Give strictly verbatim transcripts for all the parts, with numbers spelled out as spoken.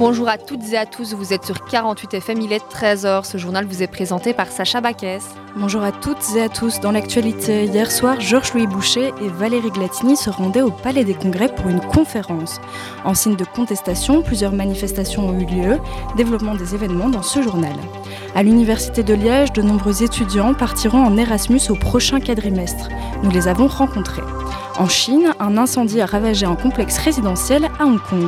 Bonjour à toutes et à tous, vous êtes sur quarante-huit F M, il est treize heures. Ce journal vous est présenté par Sacha Baquès. Bonjour à toutes et à tous. Dans l'actualité, hier soir, Georges-Louis Boucher et Valérie Glatini se rendaient au Palais des Congrès pour une conférence. En signe de contestation, plusieurs manifestations ont eu lieu. Développement des événements dans ce journal. À l'Université de Liège, de nombreux étudiants partiront en Erasmus au prochain quadrimestre. Nous les avons rencontrés. En Chine, un incendie a ravagé un complexe résidentiel à Hong Kong.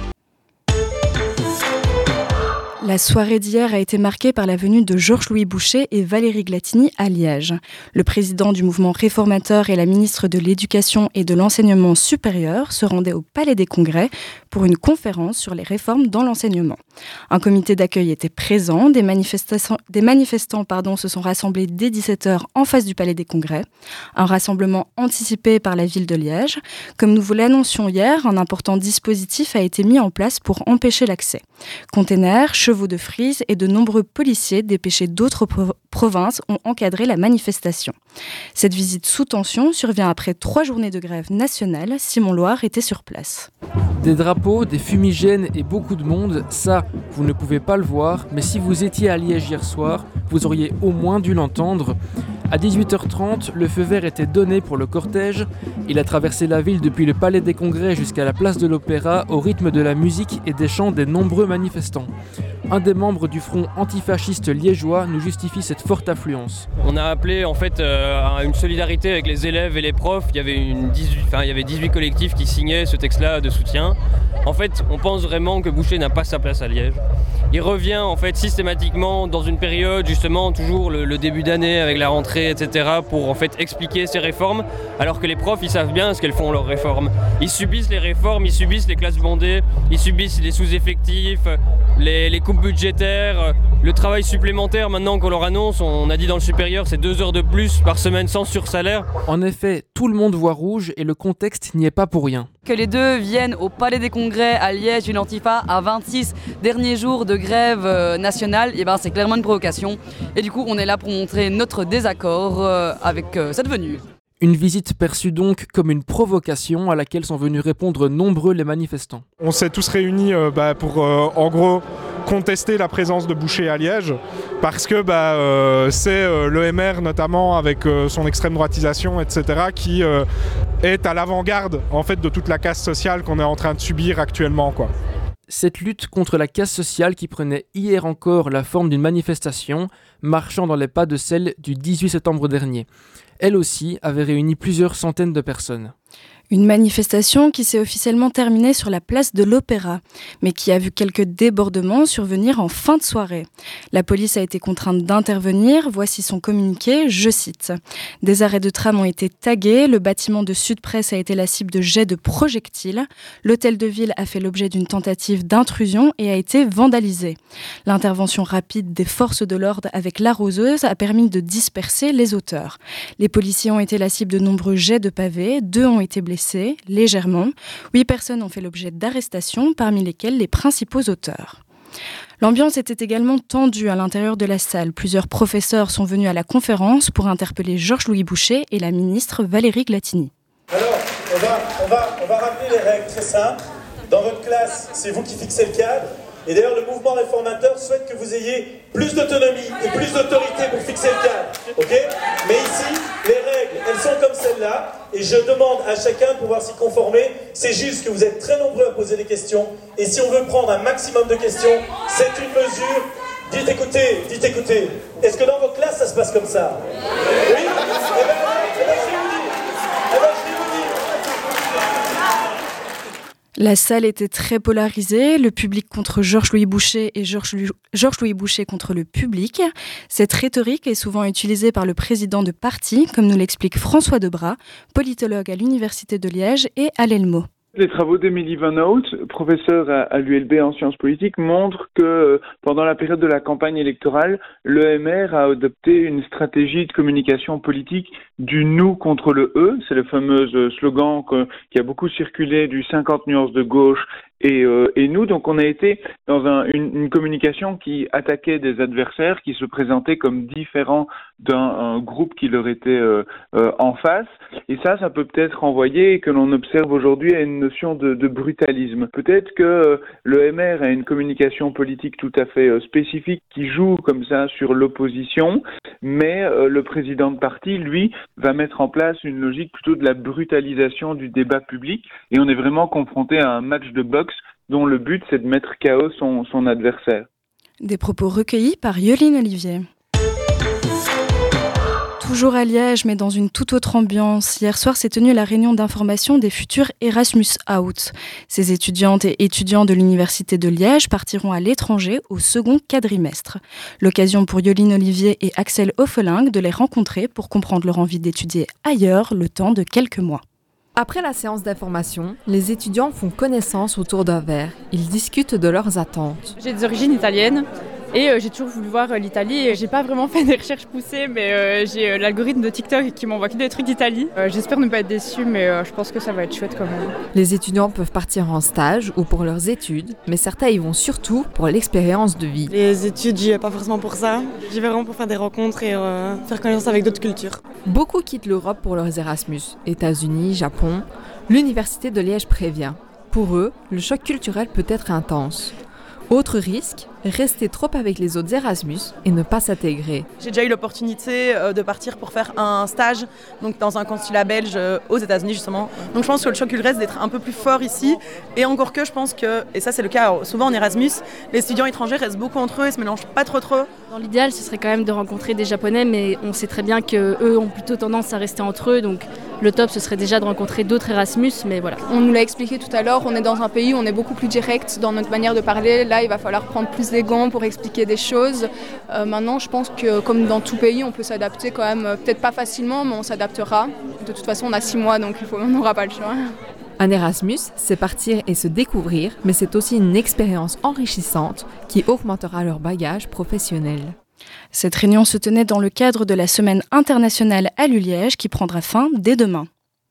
La soirée d'hier a été marquée par la venue de Georges-Louis Boucher et Valérie Glatini à Liège. Le président du mouvement réformateur et la ministre de l'Éducation et de l'Enseignement supérieur se rendaient au Palais des Congrès pour une conférence sur les réformes dans l'enseignement. Un comité d'accueil était présent, des, manifestations, des manifestants pardon, se sont rassemblés dès dix-sept heures en face du Palais des Congrès. Un rassemblement anticipé par la ville de Liège. Comme nous vous l'annoncions hier, un important dispositif a été mis en place pour empêcher l'accès. Containers, chevaux de frise et de nombreux policiers dépêchés d'autres pro- provinces ont encadré la manifestation. Cette visite sous tension survient après trois journées de grève nationale. Simon Loire était sur place. Des drapeaux, des fumigènes et beaucoup de monde, ça, vous ne pouvez pas le voir, mais si vous étiez à Liège hier soir, vous auriez au moins dû l'entendre. À dix-huit heures trente, le feu vert était donné pour le cortège. Il a traversé la ville depuis le Palais des Congrès jusqu'à la place de l'Opéra au rythme de la musique et des chants des nombreux manifestants. Un des membres du front antifasciste liégeois nous justifie cette forte affluence. On a appelé en fait euh, à une solidarité avec les élèves et les profs. Il y avait une dix-huit, enfin, il y avait dix-huit collectifs qui signaient ce texte-là de soutien. En fait, on pense vraiment que Boucher n'a pas sa place à Liège. Il revient en fait systématiquement dans une période justement toujours le, le début d'année avec la rentrée, et cetera pour en fait expliquer ces réformes, alors que les profs ils savent bien ce qu'elles font leurs réformes. Ils subissent les réformes, ils subissent les classes bondées, ils subissent les sous-effectifs, les, les coupes budgétaires, le travail supplémentaire maintenant qu'on leur annonce. On a dit dans le supérieur c'est deux heures de plus par semaine sans sursalaire. En effet, tout le monde voit rouge et le contexte n'y est pas pour rien. Que les deux viennent au Palais des Congrès à Liège, une Antifa, à vingt-six derniers jours de grève euh, nationale, et ben c'est clairement une provocation. Et du coup, on est là pour montrer notre désaccord euh, avec euh, cette venue. Une visite perçue donc comme une provocation à laquelle sont venus répondre nombreux les manifestants. On s'est tous réunis euh, bah, pour, euh, en gros, contester la présence de Boucher à Liège, parce que bah, euh, c'est euh, l'E M R notamment avec euh, son extrême droitisation, et cetera, qui euh, est à l'avant-garde en fait, de toute la casse sociale qu'on est en train de subir actuellement, quoi. Cette lutte contre la casse sociale qui prenait hier encore la forme d'une manifestation, marchant dans les pas de celle du dix-huit septembre dernier. Elle aussi avait réuni plusieurs centaines de personnes. Une manifestation qui s'est officiellement terminée sur la place de l'Opéra, mais qui a vu quelques débordements survenir en fin de soirée. La police a été contrainte d'intervenir, voici son communiqué, je cite. « Des arrêts de tram ont été tagués, le bâtiment de Sud Presse a été la cible de jets de projectiles, l'hôtel de ville a fait l'objet d'une tentative d'intrusion et a été vandalisé. L'intervention rapide des forces de l'ordre avec l'arroseuse a permis de disperser les auteurs. Les policiers ont été la cible de nombreux jets de pavés, deux ont été blessés légèrement. Huit personnes ont fait l'objet d'arrestations, parmi lesquelles les principaux auteurs. L'ambiance était également tendue à l'intérieur de la salle. Plusieurs professeurs sont venus à la conférence pour interpeller Georges-Louis Boucher et la ministre Valérie Glatini. Alors, on va, on va, on va rappeler les règles très simples. Dans votre classe, c'est vous qui fixez le cadre. Et d'ailleurs, le mouvement réformateur souhaite que vous ayez plus d'autonomie et plus d'autorité pour fixer le cadre. Okay ? Mais ici, les règles, elles sont comme celles-là. Et je demande à chacun de pouvoir s'y conformer. C'est juste que vous êtes très nombreux à poser des questions. Et si on veut prendre un maximum de questions, c'est une mesure. Dites écoutez, dites écoutez. Est-ce que dans vos classes, ça se passe comme ça ? Oui ? Eh bien, eh ben, je vais vous dire. Eh ben, je vais vous dire. La salle était très polarisée, le public contre Georges-Louis Boucher et Georges-Louis Boucher contre le public. Cette rhétorique est souvent utilisée par le président de parti, comme nous l'explique François Debras, politologue à l'Université de Liège et à l'Elmo. Les travaux d'Emily Van Hout, professeure à, à l'U L B en sciences politiques, montrent que euh, pendant la période de la campagne électorale, l'E M R a adopté une stratégie de communication politique du nous contre le eux. C'est le fameux slogan que, qui a beaucoup circulé du cinquante nuances de gauche et, euh, et nous. Donc on a été dans un, une, une communication qui attaquait des adversaires, qui se présentaient comme différents d'un groupe qui leur était euh, euh, en face. Et ça, ça peut peut-être renvoyer, que l'on observe aujourd'hui, à une notion de, de brutalisme. Peut-être que euh, le M R a une communication politique tout à fait euh, spécifique qui joue comme ça sur l'opposition, mais euh, le président de parti, lui, va mettre en place une logique plutôt de la brutalisation du débat public, et on est vraiment confronté à un match de boxe dont le but, c'est de mettre K O son, son adversaire. Des propos recueillis par Yoline Olivier. Toujours à Liège, mais dans une toute autre ambiance. Hier soir s'est tenue la réunion d'information des futurs Erasmus Out. Ces étudiantes et étudiants de l'Université de Liège partiront à l'étranger au second quadrimestre. L'occasion pour Yoline Olivier et Axel Hoffeling de les rencontrer pour comprendre leur envie d'étudier ailleurs le temps de quelques mois. Après la séance d'information, les étudiants font connaissance autour d'un verre. Ils discutent de leurs attentes. J'ai des origines italiennes. Et euh, j'ai toujours voulu voir euh, l'Italie. J'ai pas vraiment fait des recherches poussées, mais euh, j'ai euh, l'algorithme de TikTok qui m'envoie que des trucs d'Italie. Euh, j'espère ne pas être déçue, mais euh, je pense que ça va être chouette quand même. Les étudiants peuvent partir en stage ou pour leurs études, mais certains y vont surtout pour l'expérience de vie. Les études, j'y vais pas forcément pour ça. J'y vais vraiment pour faire des rencontres et euh, faire connaissance avec d'autres cultures. Beaucoup quittent l'Europe pour leurs Erasmus. États-Unis, Japon. L'Université de Liège prévient. Pour eux, le choc culturel peut être intense. Autre risque, rester trop avec les autres Erasmus et ne pas s'intégrer. J'ai déjà eu l'opportunité de partir pour faire un stage donc dans un consulat belge aux États-Unis justement. Donc je pense que le choc culturel c'est d'être un peu plus fort ici. Et encore que je pense que, et ça c'est le cas souvent en Erasmus, les étudiants étrangers restent beaucoup entre eux et se mélangent pas trop trop. Dans l'idéal, ce serait quand même de rencontrer des Japonais, mais on sait très bien qu'eux ont plutôt tendance à rester entre eux. Donc le top, ce serait déjà de rencontrer d'autres Erasmus, mais voilà. On nous l'a expliqué tout à l'heure, on est dans un pays où on est beaucoup plus direct dans notre manière de parler. Là, il va falloir prendre plus les gants pour expliquer des choses. Euh, maintenant, je pense que comme dans tout pays, on peut s'adapter quand même, peut-être pas facilement, mais on s'adaptera. De toute façon, on a six mois, donc il faut, on n'aura pas le choix. Un Erasmus, c'est partir et se découvrir, mais c'est aussi une expérience enrichissante qui augmentera leur bagage professionnel. Cette réunion se tenait dans le cadre de la Semaine internationale à Liège qui prendra fin dès demain.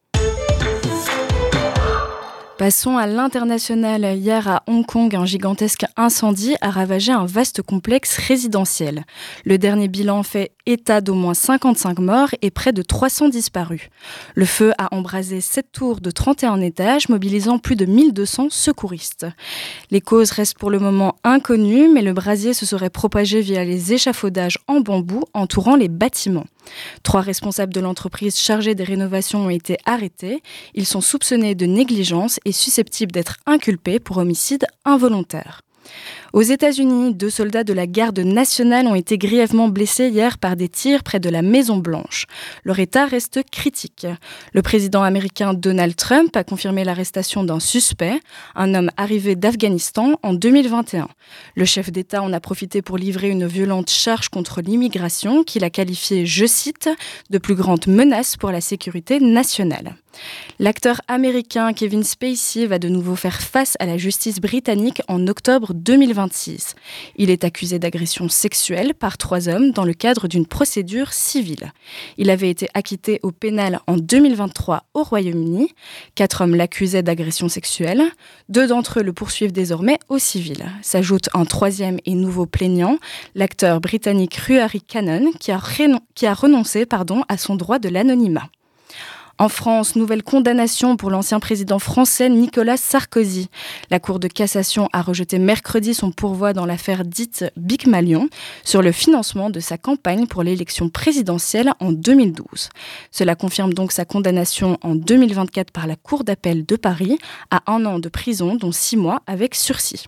Passons à l'international. Hier à Hong Kong, un gigantesque incendie a ravagé un vaste complexe résidentiel. Le dernier bilan fait état d'au moins cinquante-cinq morts et près de trois cents disparus. Le feu a embrasé sept tours de trente et un étages, mobilisant plus de mille deux cents secouristes. Les causes restent pour le moment inconnues, mais le brasier se serait propagé via les échafaudages en bambou entourant les bâtiments. Trois responsables de l'entreprise chargée des rénovations ont été arrêtés. Ils sont soupçonnés de négligence et susceptibles d'être inculpés pour homicide involontaire. Aux États-Unis, deux soldats de la garde nationale ont été grièvement blessés hier par des tirs près de la Maison-Blanche. Leur état reste critique. Le président américain Donald Trump a confirmé l'arrestation d'un suspect, un homme arrivé d'Afghanistan en deux mille vingt et un. Le chef d'État en a profité pour livrer une violente charge contre l'immigration qu'il a qualifiée, je cite, de plus grande menace pour la sécurité nationale. L'acteur américain Kevin Spacey va de nouveau faire face à la justice britannique en octobre deux mille vingt-six. Il est accusé d'agression sexuelle par trois hommes dans le cadre d'une procédure civile. Il avait été acquitté au pénal en deux mille vingt-trois au Royaume-Uni. Quatre hommes l'accusaient d'agression sexuelle. Deux d'entre eux le poursuivent désormais au civil. S'ajoute un troisième et nouveau plaignant, l'acteur britannique Ruairi Cannon, qui a, rénon- qui a renoncé pardon, à son droit de l'anonymat. En France, nouvelle condamnation pour l'ancien président français Nicolas Sarkozy. La Cour de cassation a rejeté mercredi son pourvoi dans l'affaire dite Bic Malion sur le financement de sa campagne pour l'élection présidentielle en deux mille douze. Cela confirme donc sa condamnation en deux mille vingt-quatre par la Cour d'appel de Paris à un an de prison, dont six mois avec sursis.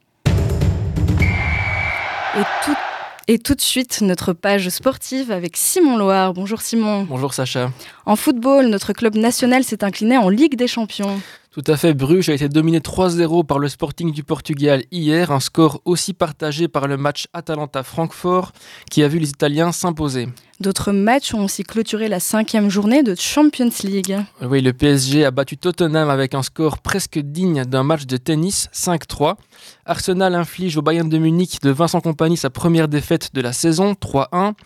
Et tout Et tout de suite, notre page sportive avec Simon Loire. Bonjour Simon. Bonjour Sacha. En football, notre club national s'est incliné en Ligue des Champions. Tout à fait, Bruges a été dominé trois zéro par le Sporting du Portugal hier, un score aussi partagé par le match Atalanta-Francfort qui a vu les Italiens s'imposer. D'autres matchs ont aussi clôturé la cinquième journée de Champions League. Oui, le P S G a battu Tottenham avec un score presque digne d'un match de tennis, cinq trois. Arsenal inflige au Bayern de Munich de Vincent Kompany sa première défaite de la saison, trois un.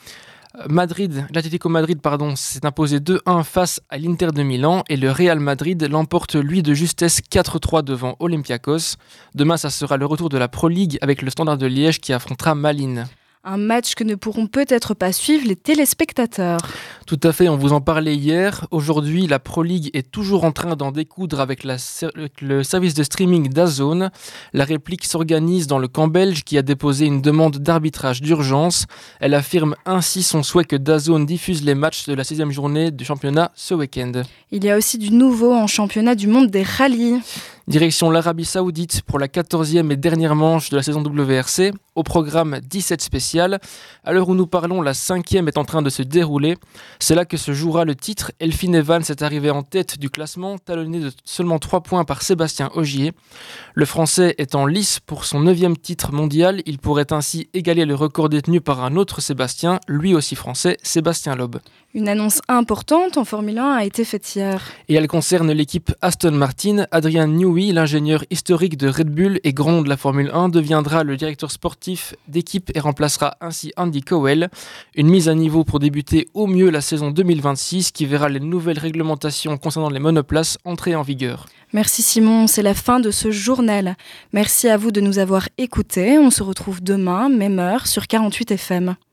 Madrid, l'Atlético Madrid pardon, s'est imposé deux un face à l'Inter de Milan et le Real Madrid l'emporte lui de justesse quatre trois devant Olympiakos. Demain, ça sera le retour de la Pro League avec le Standard de Liège qui affrontera Malines. Un match que ne pourront peut-être pas suivre les téléspectateurs. Tout à fait, on vous en parlait hier. Aujourd'hui, la Pro League est toujours en train d'en découdre avec, la, avec le service de streaming DAZN. La réplique s'organise dans le camp belge qui a déposé une demande d'arbitrage d'urgence. Elle affirme ainsi son souhait que DAZN diffuse les matchs de la sixième journée du championnat ce week-end. Il y a aussi du nouveau en championnat du monde des rallyes. Direction l'Arabie Saoudite pour la quatorzième et dernière manche de la saison W R C. Au programme dix-sept spécial. À l'heure où nous parlons, la cinquième est en train de se dérouler. C'est là que se jouera le titre. Elfyn Evans est arrivé en tête du classement, talonné de seulement trois points par Sébastien Ogier. Le Français est en lice pour son neuvième titre mondial. Il pourrait ainsi égaler le record détenu par un autre Sébastien, lui aussi français, Sébastien Loeb. Une annonce importante en Formule un a été faite hier. Et elle concerne l'équipe Aston Martin. Adrian Newey, l'ingénieur historique de Red Bull et grand nom de la Formule un, deviendra le directeur sportif d'équipe et remplacera ainsi Andy Cowell. Une mise à niveau pour débuter au mieux la saison deux mille vingt-six qui verra les nouvelles réglementations concernant les monoplaces entrer en vigueur. Merci Simon, c'est la fin de ce journal. Merci à vous de nous avoir écoutés. On se retrouve demain, même heure, sur quarante-huit F M.